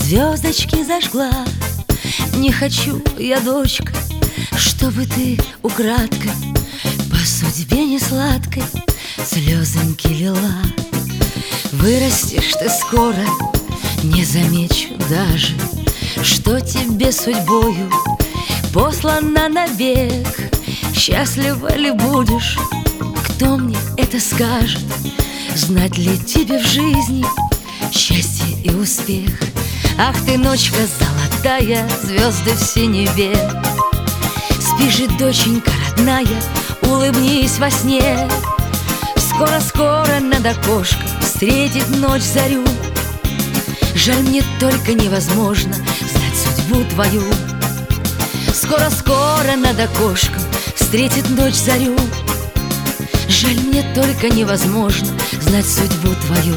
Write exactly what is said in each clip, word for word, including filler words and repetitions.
звездочки зажгла. Не хочу я, дочка, чтобы ты украдкой по судьбе не сладкой слезоньки лила. Вырастешь ты скоро, не замечу даже, что тебе судьбою послана навек. Счастлива ли будешь, кто мне это скажет? Знать ли тебе в жизни счастье и успех? Ах ты, ночка золотая, звезды в синеве. Спи же, доченька родная, улыбнись во сне. Скоро-скоро над окошком встретит ночь зарю. Жаль, мне только невозможно знать судьбу твою. Скоро-скоро над окошком встретит ночь зарю. Жаль, мне только невозможно знать судьбу твою.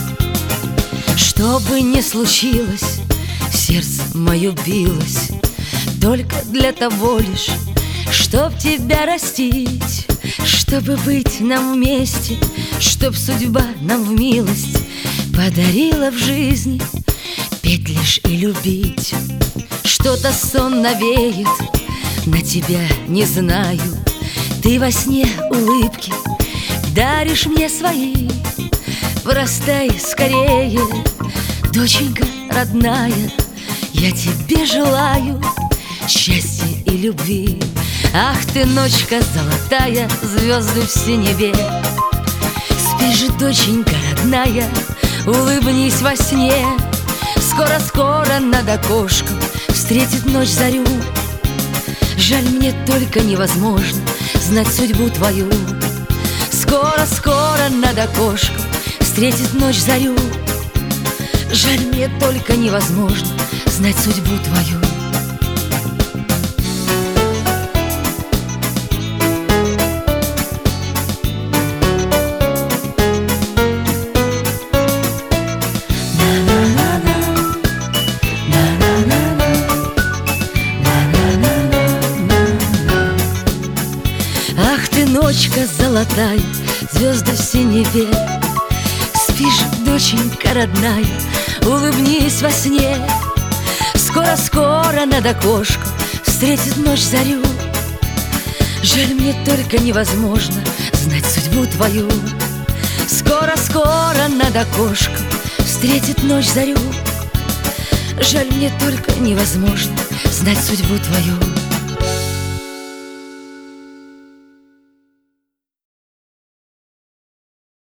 Что бы ни случилось, сердце мое билось только для того лишь, чтоб тебя растить, чтобы быть нам вместе, чтоб судьба нам в милость подарила в жизни петь лишь и любить. Что-то сон навеет на тебя, не знаю. Ты во сне улыбки даришь мне свои. Вырастай скорее, доченька родная, я тебе желаю счастья и любви. Ах ты, ночка золотая, звезды в синеве. Спи же, доченька родная, улыбнись во сне. Скоро-скоро над окошком встретит ночь зарю. Жаль, мне только невозможно знать судьбу твою. Скоро-скоро над окошком встретит ночь зарю. Жаль, мне только невозможно знать судьбу твою. Ах ты, ночка золотая, звезды в синеве. Спи же, доченька родная, улыбнись во сне. Скоро-скоро над окошком встретит ночь зарю. Жаль, мне только невозможно знать судьбу твою. Скоро-скоро над окошком встретит ночь зарю. Жаль, мне только невозможно знать судьбу твою.